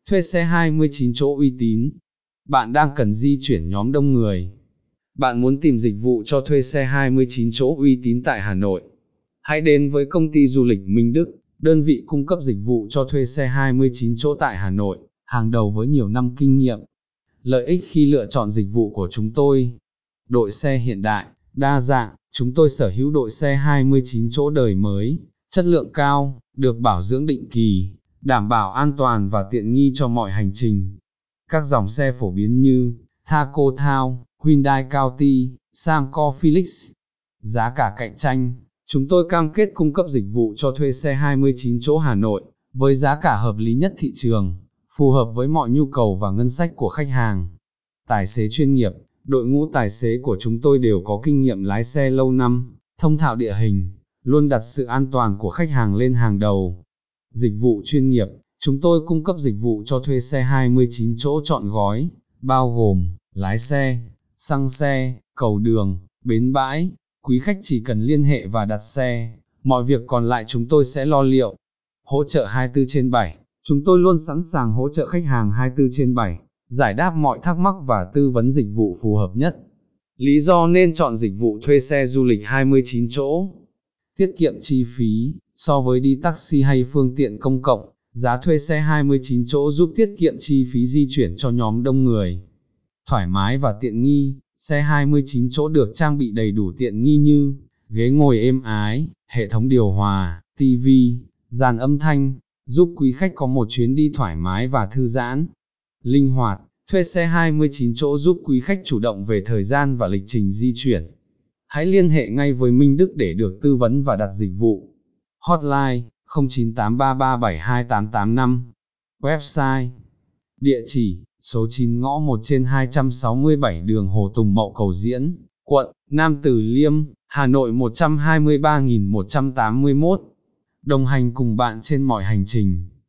thuê xe 29 chỗ uy tín. Bạn đang cần di chuyển nhóm đông người. Bạn muốn tìm dịch vụ cho thuê xe 29 chỗ uy tín tại Hà Nội. Hãy đến với công ty du lịch Minh Đức, đơn vị cung cấp dịch vụ cho thuê xe 29 chỗ tại Hà Nội, hàng đầu với nhiều năm kinh nghiệm. Lợi ích khi lựa chọn dịch vụ của chúng tôi. Đội xe hiện đại, đa dạng, chúng tôi sở hữu đội xe 29 chỗ đời mới, chất lượng cao, được bảo dưỡng định kỳ, đảm bảo an toàn và tiện nghi cho mọi hành trình. Các dòng xe phổ biến như Thaco Town, Hyundai County, Samco Felix. Giá cả cạnh tranh, chúng tôi cam kết cung cấp dịch vụ cho thuê xe 29 chỗ Hà Nội, với giá cả hợp lý nhất thị trường, phù hợp với mọi nhu cầu và ngân sách của khách hàng. Tài xế chuyên nghiệp, đội ngũ tài xế của chúng tôi đều có kinh nghiệm lái xe lâu năm, thông thạo địa hình, luôn đặt sự an toàn của khách hàng lên hàng đầu. Dịch vụ chuyên nghiệp, chúng tôi cung cấp dịch vụ cho thuê xe 29 chỗ trọn gói, bao gồm lái xe, xăng xe, cầu đường, bến bãi. Quý khách chỉ cần liên hệ và đặt xe, mọi việc còn lại chúng tôi sẽ lo liệu. Hỗ trợ 24/7, chúng tôi luôn sẵn sàng hỗ trợ khách hàng 24/7, giải đáp mọi thắc mắc và tư vấn dịch vụ phù hợp nhất. Lý do nên chọn dịch vụ thuê xe du lịch 29 chỗ. Tiết kiệm chi phí, so với đi taxi hay phương tiện công cộng, giá thuê xe 29 chỗ giúp tiết kiệm chi phí di chuyển cho nhóm đông người. Thoải mái và tiện nghi, xe 29 chỗ được trang bị đầy đủ tiện nghi như ghế ngồi êm ái, hệ thống điều hòa, tivi, dàn âm thanh, giúp quý khách có một chuyến đi thoải mái và thư giãn. Linh hoạt, thuê xe 29 chỗ giúp quý khách chủ động về thời gian và lịch trình di chuyển. Hãy liên hệ ngay với Minh Đức để được tư vấn và đặt dịch vụ. Hotline 0983372885. Website. Địa chỉ, số 9 ngõ 1/267 đường Hồ Tùng Mậu Cầu Diễn, quận Nam Từ Liêm, Hà Nội 123.181. Đồng hành cùng bạn trên mọi hành trình.